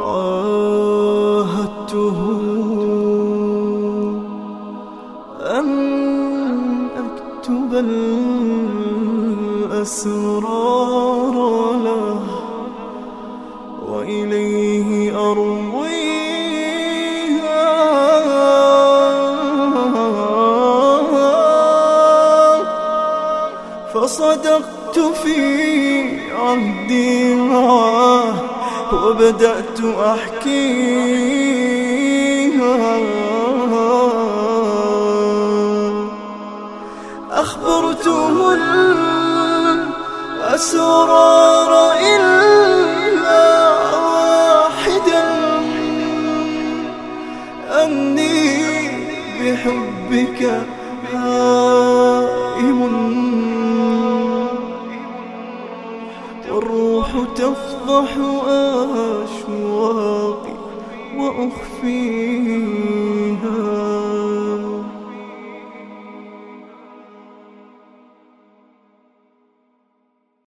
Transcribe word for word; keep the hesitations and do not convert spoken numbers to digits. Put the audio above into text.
عاهدته أن أكتب الأسرار له وإليه أرويها، فصدقت في عهدي معه وبدأت أحكيها. أخبرته الأسرار إلا واحدا، أني بحبك هائم والروح تفضح أشواقي وأخفي